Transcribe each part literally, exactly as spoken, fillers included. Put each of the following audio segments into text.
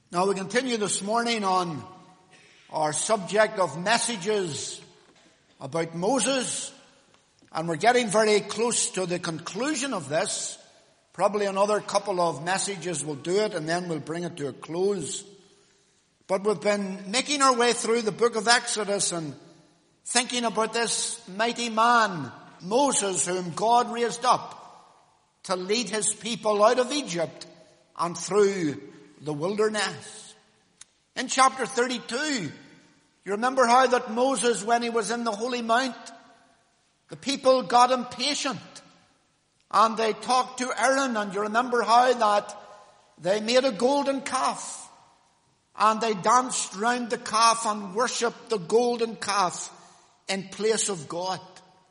Now we continue this morning on our subject of messages about Moses, and we're getting very close to the conclusion of this. Probably another couple of messages will do it, and then we'll bring it to a close. But we've been making our way through the book of Exodus and thinking about this mighty man, Moses, whom God raised up to lead his people out of Egypt and through the wilderness. In chapter thirty-two, you remember how that Moses, when he was in the Holy Mount, the people got impatient and they talked to Aaron, and you remember how that they made a golden calf and they danced round the calf and worshipped the golden calf in place of God.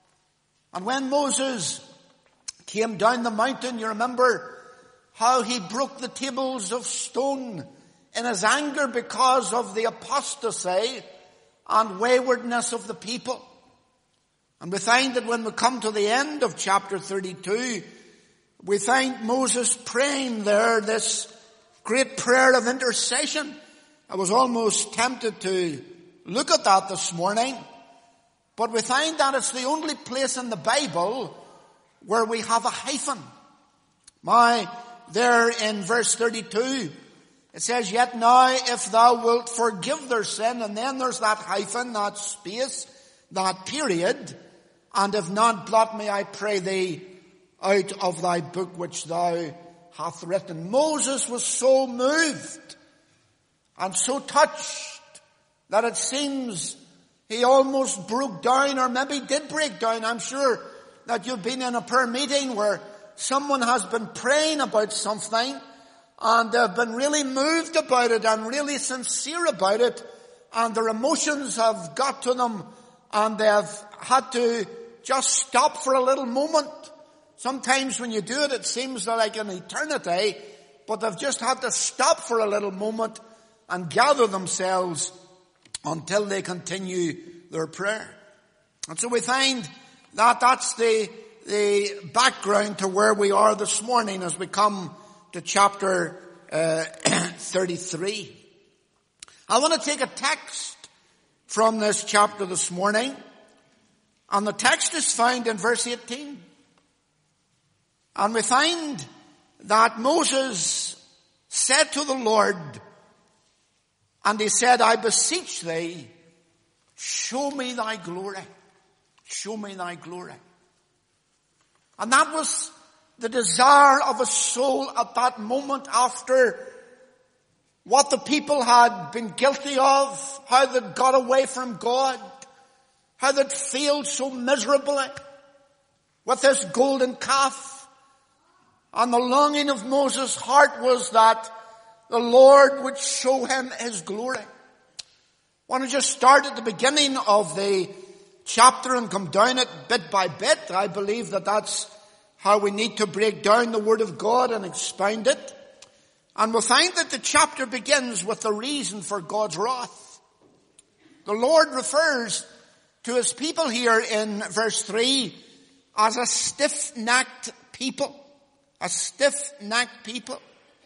And when Moses came down the mountain, you remember how he broke the tables of stone in his anger because of the apostasy and waywardness of the people. And we find that when we come to the end of chapter thirty-two, we find Moses praying there this great prayer of intercession. I was almost tempted to look at that this morning, but we find that it's the only place in the Bible where we have a hyphen. My There in verse thirty-two, it says, "Yet now if thou wilt forgive their sin," and then there's that hyphen, that space, that period, "and if not, blot me, I pray thee, out of thy book which thou hast written." Moses was so moved and so touched that it seems he almost broke down, or maybe did break down. I'm sure that you've been in a prayer meeting where someone has been praying about something and they've been really moved about it and really sincere about it, and their emotions have got to them and they've had to just stop for a little moment. Sometimes when you do it, it seems like an eternity, but they've just had to stop for a little moment and gather themselves until they continue their prayer. And so we find that that's the the background to where we are this morning as we come to chapter uh, thirty-three. I want to take a text from this chapter this morning, and the text is found in verse eighteen. And we find that Moses said to the Lord, and he said, "I beseech thee, show me thy glory. Show me thy glory." And that was the desire of his soul at that moment, after what the people had been guilty of, how they'd got away from God, how they'd failed so miserably with this golden calf. And the longing of Moses' heart was that the Lord would show him his glory. I want to just start at the beginning of the chapter and come down it bit by bit. I believe that that's how we need to break down the Word of God and expound it. And we'll find that the chapter begins with the reason for God's wrath. The Lord refers to his people here in verse three as a stiff-necked people. A stiff-necked people.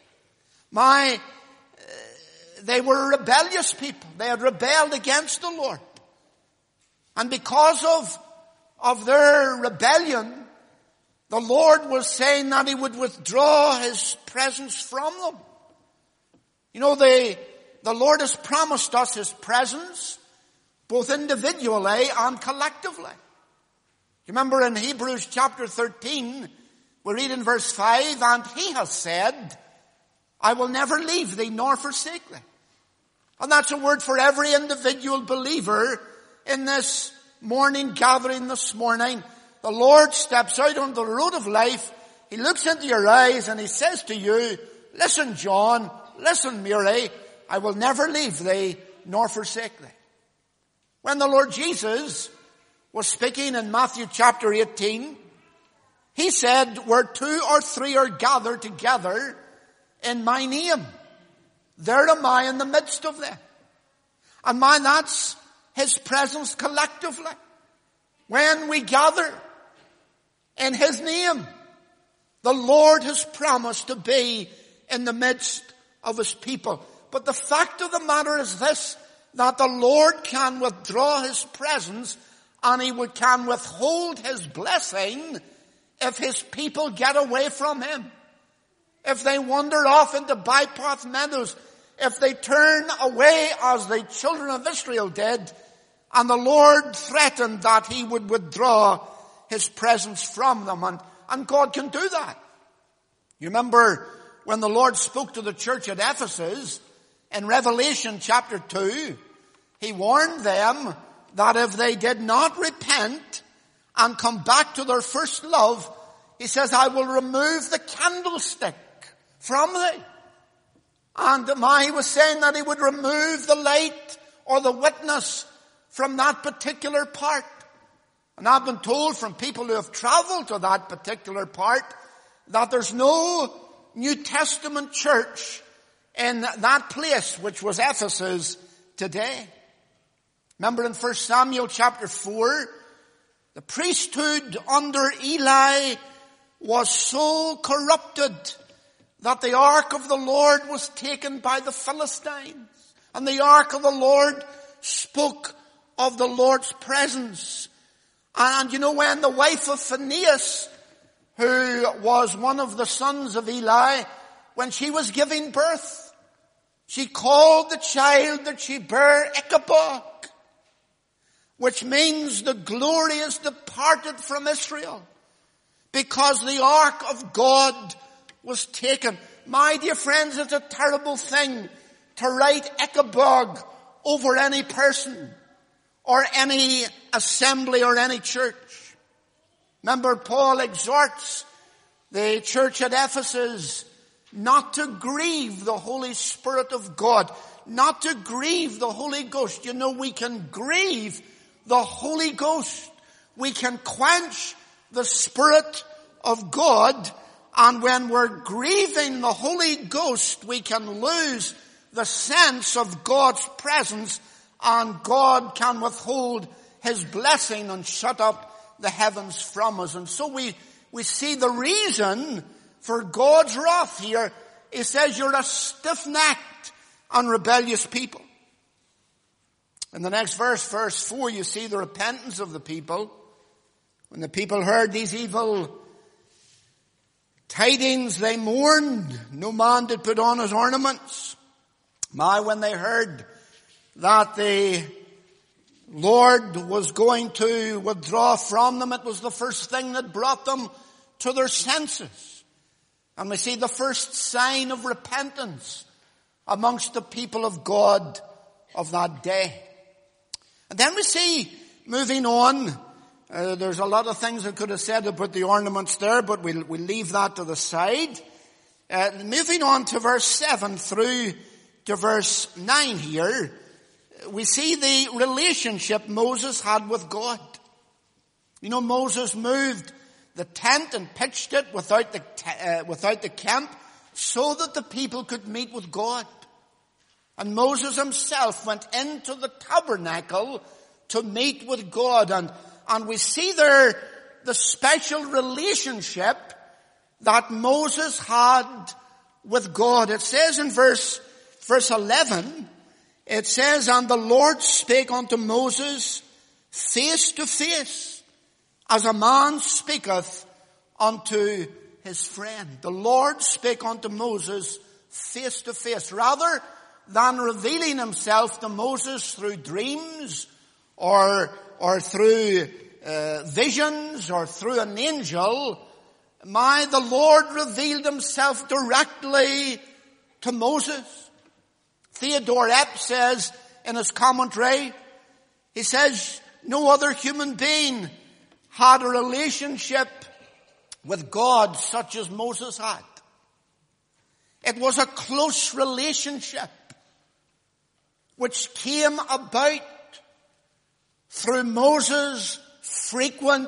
My, uh, they were a rebellious people. They had rebelled against the Lord. And because of, of their rebellion, the Lord was saying that he would withdraw his presence from them. You know, the, the Lord has promised us his presence, both individually and collectively. You remember in Hebrews chapter thirteen, we read in verse five, "And he has said, I will never leave thee nor forsake thee." And that's a word for every individual believer in this morning gathering this morning. The Lord steps out on the road of life. He looks into your eyes and he says to you, "Listen, John, listen, Mary, I will never leave thee nor forsake thee." When the Lord Jesus was speaking in Matthew chapter eighteen, he said, "Where two or three are gathered together in my name, there am I in the midst of them." And man, that's his presence collectively. When we gather in his name, the Lord has promised to be in the midst of his people. But the fact of the matter is this, that the Lord can withdraw his presence and he would, can withhold his blessing if his people get away from him. If they wander off into bypath meadows, if they turn away as the children of Israel did, and the Lord threatened that he would withdraw his presence from them, and, and God can do that. You remember when the Lord spoke to the church at Ephesus, in Revelation chapter two, he warned them that if they did not repent and come back to their first love, he says, I will remove the candlestick from thee. And he was saying that he would remove the light or the witness from that particular part. And I've been told from people who have traveled to that particular part that there's no New Testament church in that place, which was Ephesus, today. Remember in First Samuel chapter four, the priesthood under Eli was so corrupted that the ark of the Lord was taken by the Philistines. And the ark of the Lord spoke of the Lord's presence. And you know, when the wife of Phinehas, who was one of the sons of Eli, when she was giving birth, she called the child that she bare Ichabod, which means the glory is departed from Israel, because the ark of God was taken. My dear friends, it's a terrible thing to write Ichabod over any person or any assembly or any church. Remember, Paul exhorts the church at Ephesus not to grieve the Holy Spirit of God, not to grieve the Holy Ghost. You know, we can grieve the Holy Ghost. We can quench the Spirit of God, and when we're grieving the Holy Ghost, we can lose the sense of God's presence, and God can withhold his blessing and shut up the heavens from us. And so we, we see the reason for God's wrath here. He says, you're a stiff-necked and rebellious people. In the next verse, verse four, you see the repentance of the people. When the people heard these evil tidings, they mourned. No man did put on his ornaments. My, when they heard that the Lord was going to withdraw from them, it was the first thing that brought them to their senses. And we see the first sign of repentance amongst the people of God of that day. And then we see, moving on, uh, there's a lot of things I could have said about the ornaments there, but we'll, we'll leave that to the side. Uh, moving on to verse seven through to verse nine here, we see the relationship Moses had with God. You know, Moses moved the tent and pitched it without the, uh, without the camp so that the people could meet with God. And Moses himself went into the tabernacle to meet with God. And, and we see there the special relationship that Moses had with God. It says in verse, verse eleven, it says, and the Lord spake unto Moses face to face, as a man speaketh unto his friend. The Lord spake unto Moses face to face. Rather than revealing himself to Moses through dreams or, or through uh, visions or through an angel, my, the Lord revealed himself directly to Moses. Theodore Epp says in his commentary, he says, no other human being had a relationship with God such as Moses had. It was a close relationship which came about through Moses' frequent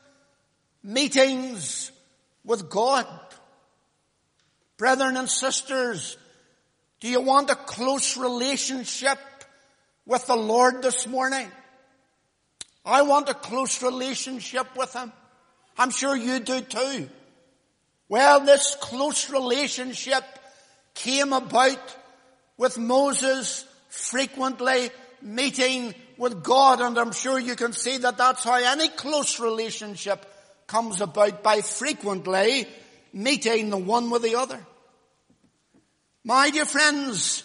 meetings with God. Brethren and sisters, do you want a close relationship with the Lord this morning? I want a close relationship with him. I'm sure you do too. Well, this close relationship came about with Moses frequently meeting with God. And I'm sure you can see that that's how any close relationship comes about, by frequently meeting the one with the other. My dear friends,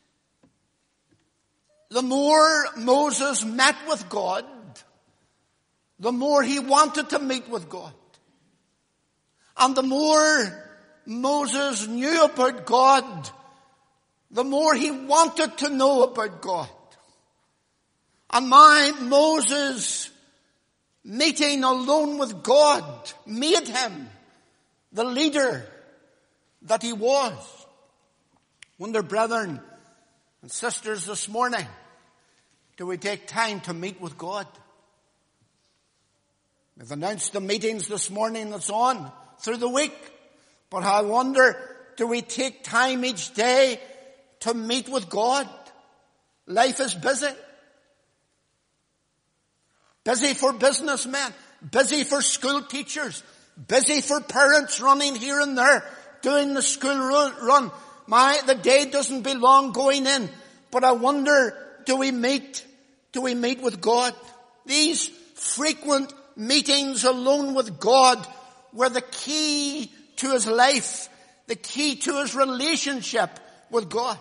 the more Moses met with God, the more he wanted to meet with God. And the more Moses knew about God, the more he wanted to know about God. And my Moses meeting alone with God made him the leader that he was. Wonder, brethren and sisters, this morning, do we take time to meet with God? We've announced the meetings this morning that's on through the week. But I wonder, do we take time each day to meet with God? Life is busy. Busy for businessmen. Busy for school teachers. Busy for parents running here and there, doing the school run. My, the day doesn't belong going in. But I wonder, do we meet, do we meet with God? These frequent meetings alone with God were the key to his life, the key to his relationship with God.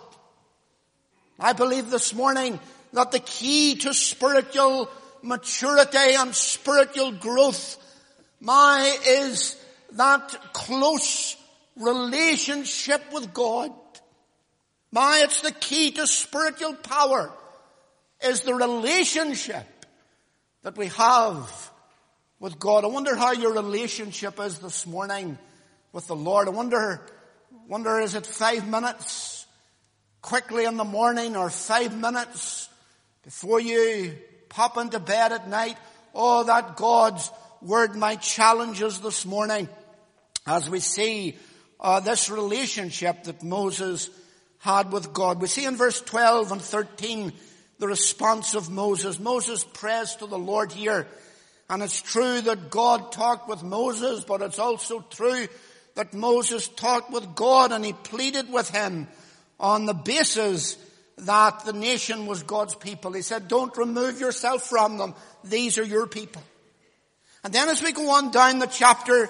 I believe this morning that the key to spiritual maturity and spiritual growth, my, is that close relationship with God. My, it's the key to spiritual power, is the relationship that we have with God. I wonder how your relationship is this morning with the Lord. I wonder, wonder is it five minutes quickly in the morning, or five minutes before you pop into bed at night? Oh, that God's word might challenge us this morning as we see uh, this relationship that Moses had with God. We see in verse twelve and thirteen the response of Moses. Moses prays to the Lord here. And it's true that God talked with Moses, but it's also true that Moses talked with God, and he pleaded with him on the basis that the nation was God's people. He said, don't remove yourself from them. These are your people. And then as we go on down the chapter,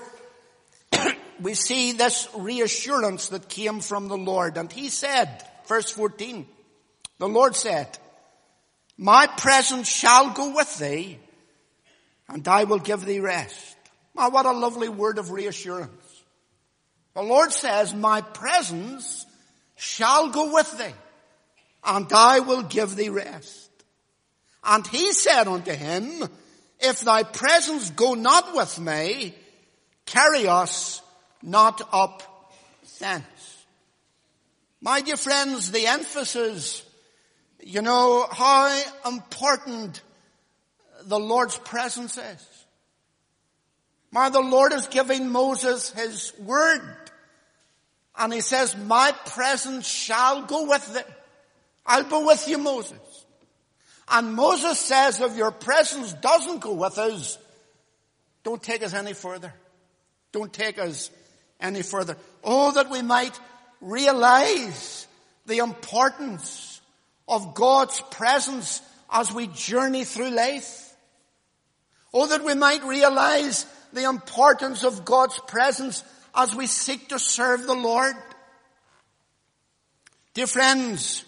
we see this reassurance that came from the Lord. And he said, verse fourteen, the Lord said, my presence shall go with thee, and I will give thee rest. Oh, what a lovely word of reassurance. The Lord says, my presence shall go with thee, and I will give thee rest. And he said unto him, if thy presence go not with me, carry us not up thence. My dear friends, the emphasis, you know, how important the Lord's presence is. My, the Lord is giving Moses his word. And he says, my presence shall go with thee. I'll be with you, Moses. And Moses says, if your presence doesn't go with us, don't take us any further. Don't take us any further. Oh, that we might realize the importance of God's presence as we journey through life. Oh, that we might realize the importance of God's presence as we seek to serve the Lord. Dear friends,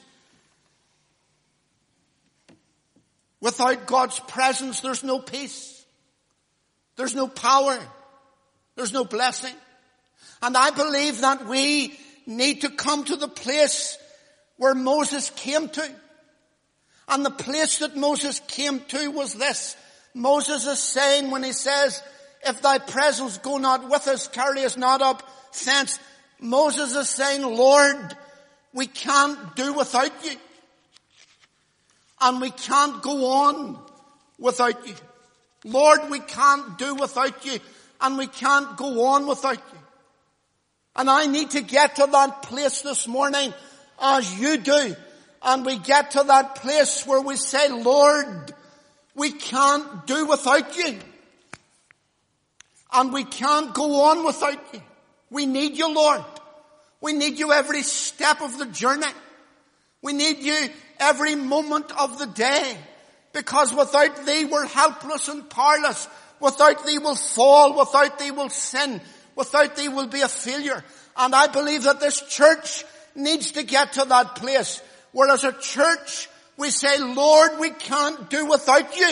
without God's presence, there's no peace. There's no power. There's no blessing. And I believe that we need to come to the place where Moses came to. And the place that Moses came to was this. Moses is saying when he says, if thy presence go not with us, carry us not up thence. Moses is saying, Lord, we can't do without you. And we can't go on without you. Lord, we can't do without you. And we can't go on without you. And I need to get to that place this morning as you do. And we get to that place where we say, Lord, we can't do without you. And we can't go on without you. We need you, Lord. We need you every step of the journey. We need you every moment of the day, because without thee we're helpless and powerless. Without thee we'll fall. Without thee we'll sin. Without thee we'll be a failure. And I believe that this church needs to get to that place where as a church we say, Lord, we can't do without you.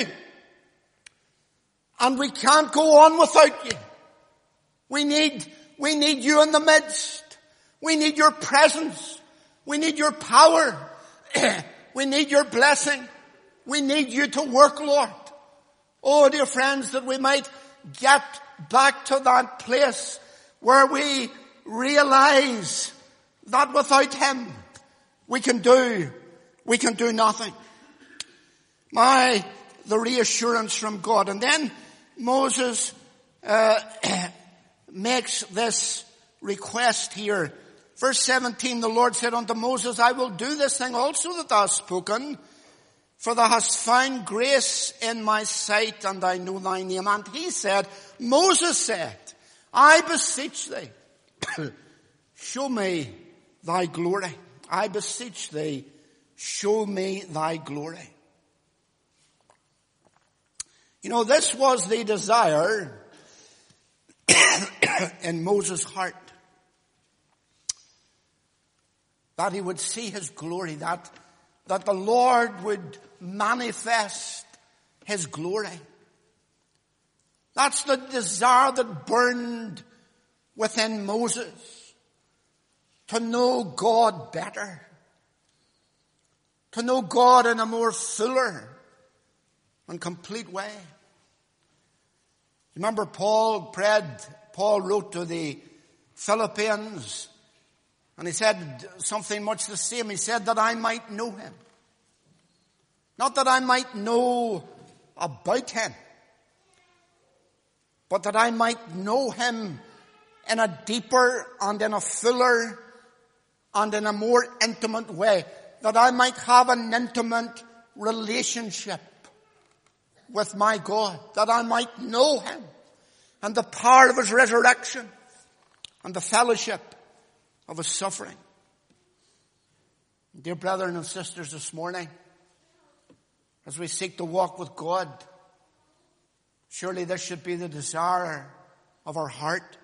And we can't go on without you. We need, we need you in the midst. We need your presence. We need your power. We need your blessing. We need you to work, Lord. Oh, dear friends, that we might get back to that place where we realize that without him we can do, we can do nothing. My, the reassurance from God. And then Moses uh, makes this request here. Verse seventeen, the Lord said unto Moses, I will do this thing also that thou hast spoken, for thou hast found grace in my sight, and I know thy name. And he said, Moses said, I beseech thee, show me thy glory. I beseech thee, show me thy glory. You know, this was the desire in Moses' heart, that he would see his glory, that, that the Lord would manifest his glory. That's the desire that burned within Moses, to know God better, to know God in a more fuller and complete way. Remember Paul prayed, Paul wrote to the Philippians, and he said something much the same. He said that I might know him. Not that I might know about him, but that I might know him in a deeper and in a fuller and in a more intimate way. That I might have an intimate relationship with my God. That I might know him and the power of his resurrection and the fellowship of his suffering. Dear brethren and sisters, this morning, as we seek to walk with God, surely this should be the desire of our heart.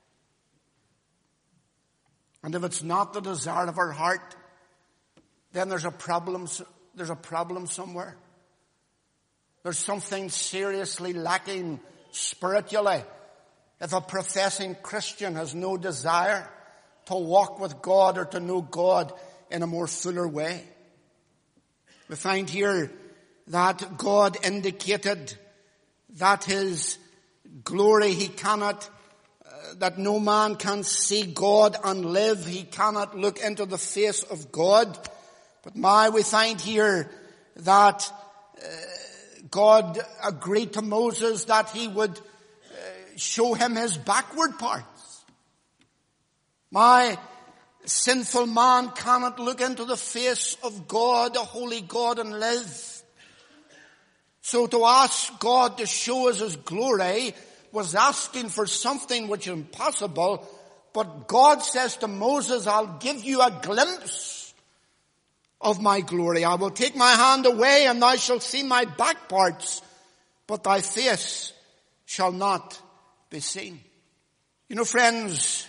And if it's not the desire of our heart, then there's a problem, there's a problem somewhere. There's something seriously lacking spiritually if a professing Christian has no desire to walk with God or to know God in a more fuller way. We find here that God indicated that his glory, he cannot, uh, that no man can see God and live. He cannot look into the face of God. But my, we find here that uh, God agreed to Moses that he would uh, show him his backward parts. My, sinful man cannot look into the face of God, a holy God, and live. So to ask God to show us his glory was asking for something which is impossible. But God says to Moses, I'll give you a glimpse of my glory. I will take my hand away and thou shalt see my back parts, but thy face shall not be seen. You know, friends,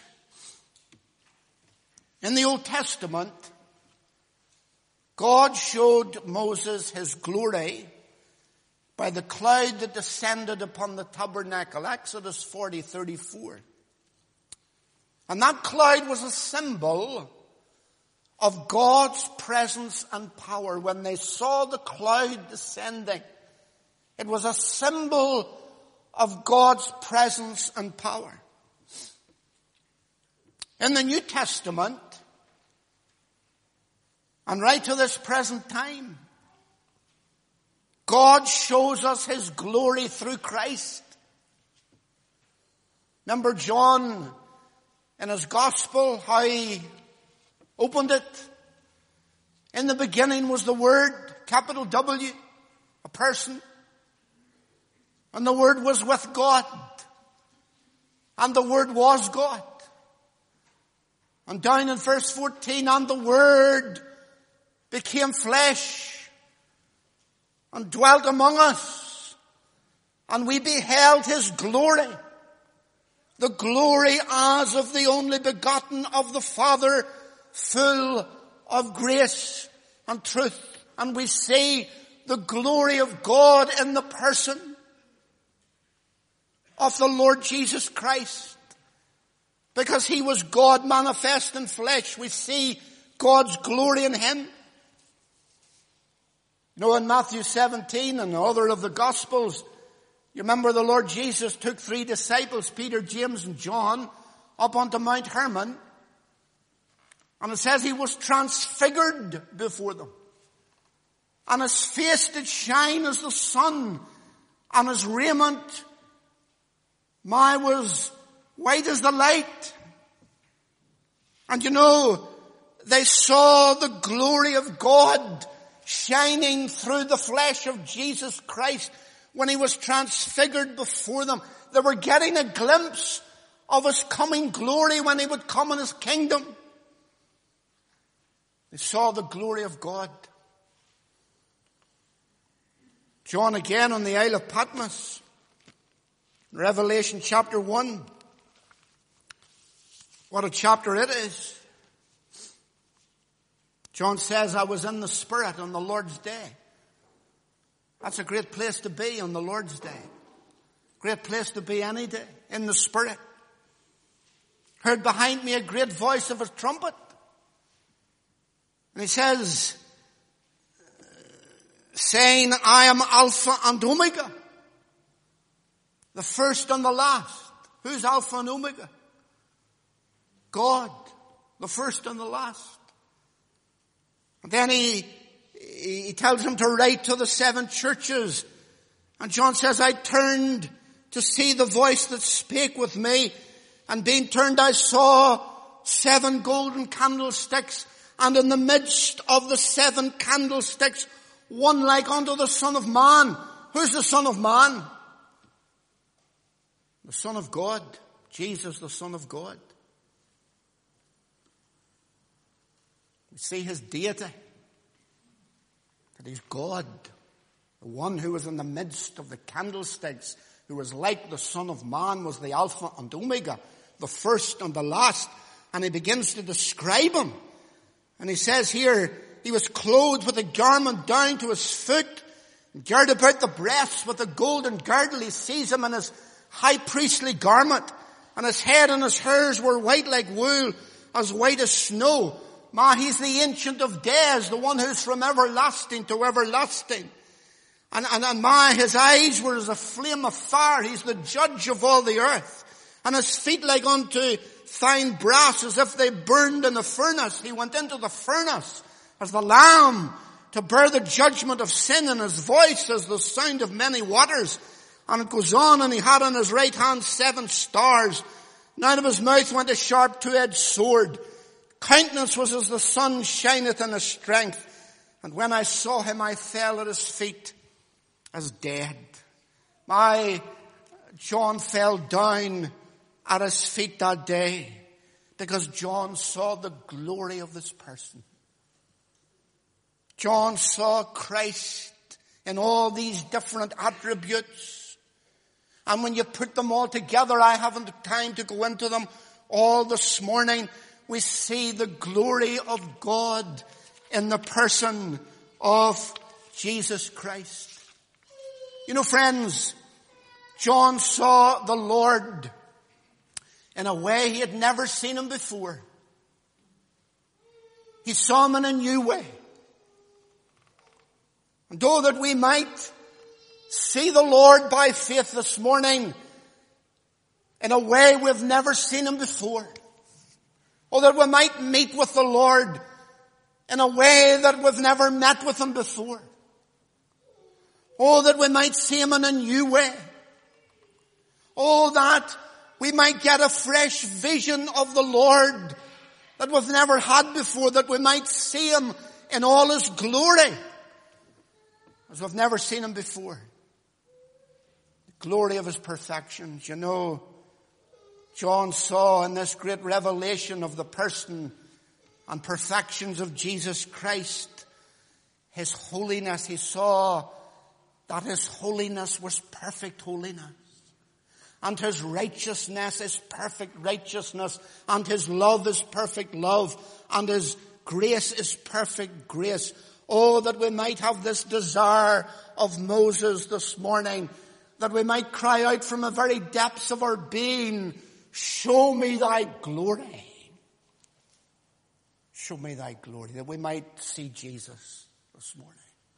in the Old Testament, God showed Moses his glory by the cloud that descended upon the tabernacle. Exodus forty thirty-four. And that cloud was a symbol of God's presence and power. When they saw the cloud descending, it was a symbol of God's presence and power. In the New Testament, and right to this present time, God shows us his glory through Christ. Remember John in his gospel, how he opened it? In the beginning was the Word, capital W, a person. And the Word was with God. And the Word was God. And down in verse fourteen, and the Word became flesh and dwelt among us, and we beheld his glory, the glory as of the only begotten of the Father, full of grace and truth. And we see the glory of God in the person of the Lord Jesus Christ. Because he was God manifest in flesh, we see God's glory in him. You know, in Matthew seventeen and other of the Gospels, you remember the Lord Jesus took three disciples, Peter, James, and John, up onto Mount Hermon. And it says he was transfigured before them. And his face did shine as the sun, and his raiment, my, was white as the light. And you know, they saw the glory of God shining through the flesh of Jesus Christ when he was transfigured before them. They were getting a glimpse of his coming glory when he would come in his kingdom. They saw the glory of God. John again on the Isle of Patmos, Revelation chapter one. What a chapter it is. John says, I was in the Spirit on the Lord's day. That's a great place to be on the Lord's day. Great place to be any day, in the Spirit. Heard behind me a great voice of a trumpet. And he says, saying, I am Alpha and Omega, the first and the last. Who's Alpha and Omega? God, the first and the last. And then he, he tells him to write to the seven churches. And John says, I turned to see the voice that spake with me. And being turned, I saw seven golden candlesticks. And in the midst of the seven candlesticks, one like unto the Son of Man. Who's the Son of Man? The Son of God. Jesus, the Son of God. We see his deity. That he's God. The one who was in the midst of the candlesticks, who was like the Son of Man, was the Alpha and Omega, the first and the last. And he begins to describe him. And he says here, he was clothed with a garment down to his foot, and girt about the breasts with a golden girdle. He sees him in his high priestly garment, and his head and his hairs were white like wool, as white as snow. Ma, he's the Ancient of Days, the one who's from everlasting to everlasting. And, and, and ma, his eyes were as a flame of fire. He's the judge of all the earth. And his feet like unto fine brass, as if they burned in a furnace. He went into the furnace as the Lamb to bear the judgment of sin, and his voice as the sound of many waters. And it goes on, and he had in his right hand seven stars. And out of his mouth went a sharp two-edged sword. Countenance was as the sun shineth in his strength. And when I saw him, I fell at his feet as dead. My John fell down at his feet that day, because John saw the glory of this person. John saw Christ in all these different attributes. And when you put them all together, I haven't time to go into them all this morning, we see the glory of God in the person of Jesus Christ. You know, friends, John saw the Lord in a way he had never seen him before. He saw him in a new way. And oh, that we might see the Lord by faith this morning in a way we've never seen him before. Oh, that we might meet with the Lord in a way that we've never met with him before. Oh, that we might see him in a new way. Oh, that we might get a fresh vision of the Lord that we've never had before, that we might see him in all his glory as we've never seen him before. The glory of his perfections. You know, John saw in this great revelation of the person and perfections of Jesus Christ his holiness. He saw that his holiness was perfect holiness. And his righteousness is perfect righteousness. And his love is perfect love. And his grace is perfect grace. Oh, that we might have this desire of Moses this morning. That we might cry out from the very depths of our being, show me thy glory. Show me thy glory. That we might see Jesus this morning.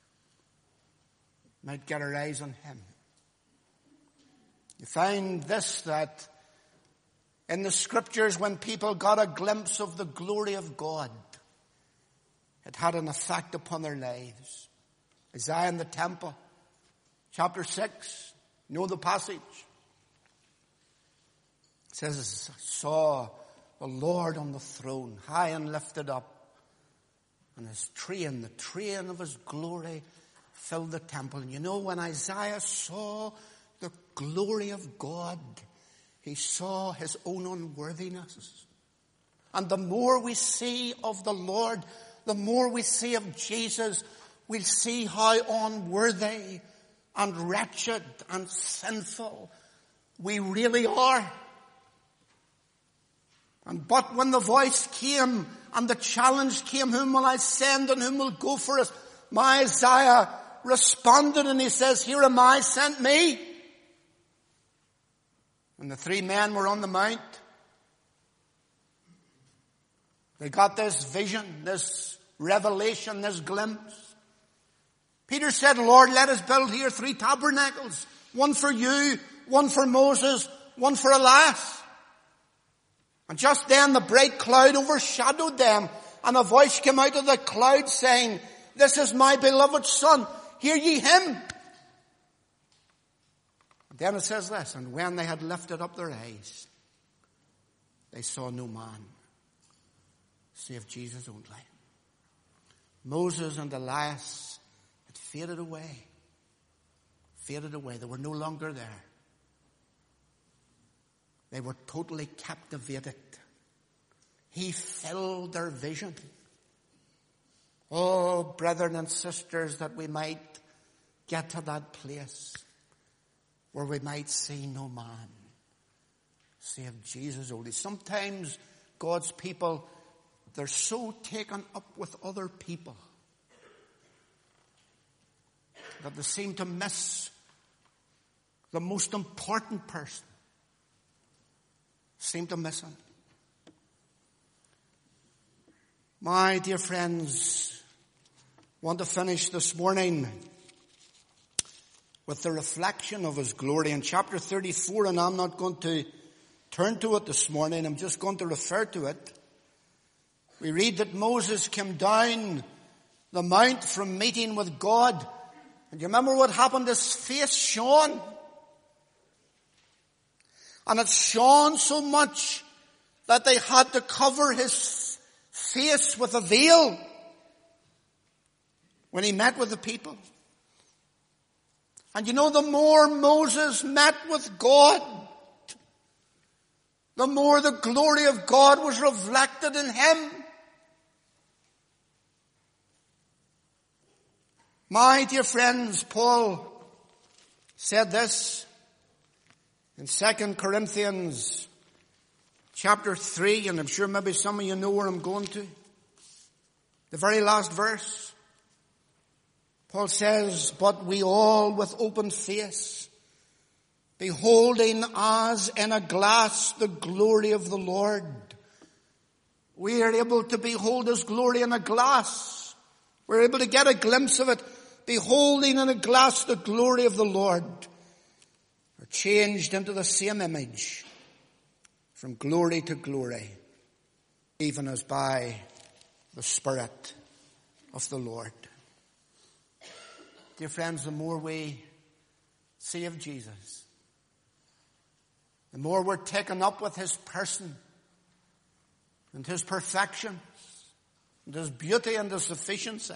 Might get our eyes on him. You find this, that in the scriptures when people got a glimpse of the glory of God, it had an effect upon their lives. Isaiah in the temple, chapter six, you know the passage. It says, I saw the Lord on the throne, high and lifted up, and his train, the train of his glory, filled the temple. And you know, when Isaiah saw the glory of God, he saw his own unworthiness. And the more we see of the Lord, the more we see of Jesus, we'll see how unworthy and wretched and sinful we really are. And but when the voice came and the challenge came, whom will I send and whom will go for us? My Isaiah responded and he says, here am I, sent me. And the three men were on the mount. They got this vision, this revelation, this glimpse. Peter said, Lord, let us build here three tabernacles. One for you, one for Moses, one for Elias. And just then the bright cloud overshadowed them. And a voice came out of the cloud saying, this is my beloved son. Hear ye him. And then it says this, and when they had lifted up their eyes, they saw no man save Jesus only. Moses and Elias had faded away. Faded away. They were no longer there. They were totally captivated. He filled their vision. Oh, brethren and sisters, that we might get to that place where we might see no man save Jesus only. Sometimes God's people, they're so taken up with other people that they seem to miss the most important person. Seem to miss him. My dear friends, I want to finish this morning with the reflection of his glory in chapter thirty-four, and I'm not going to turn to it this morning. I'm just going to refer to it. We read that Moses came down the mount from meeting with God. And you remember what happened? His face shone. And it shone so much that they had to cover his face with a veil when he met with the people. And you know, the more Moses met with God, the more the glory of God was reflected in him. My dear friends, Paul said this in Second Corinthians chapter three, and I'm sure maybe some of you know where I'm going to. The very last verse. Paul says, but we all with open face, beholding as in a glass the glory of the Lord. We are able to behold his glory in a glass. We're able to get a glimpse of it. Beholding in a glass the glory of the Lord. Are changed into the same image from glory to glory, even as by the Spirit of the Lord. Dear friends, the more we see of Jesus, the more we're taken up with his person and his perfection and his beauty and his sufficiency,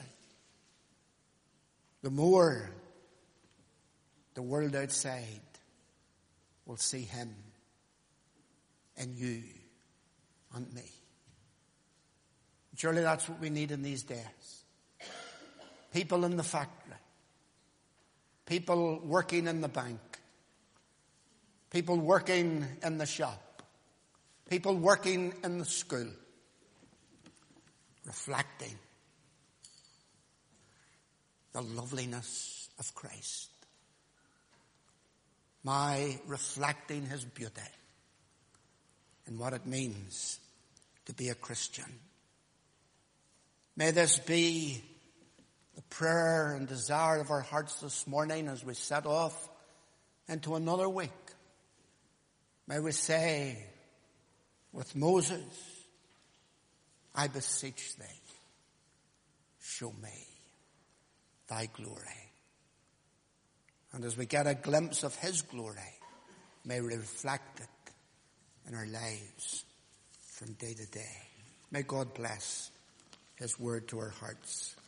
the more the world outside will see him in you and me. Surely that's what we need in these days. people in the factory, people working in the bank, people working in the shop, people working in the school, reflecting the loveliness of Christ. My reflecting his beauty and what it means to be a Christian. May this be the prayer and desire of our hearts this morning as we set off into another week. May we say with Moses, I beseech thee, show me thy glory. And as we get a glimpse of his glory, may we reflect it in our lives from day to day. May God bless his word to our hearts.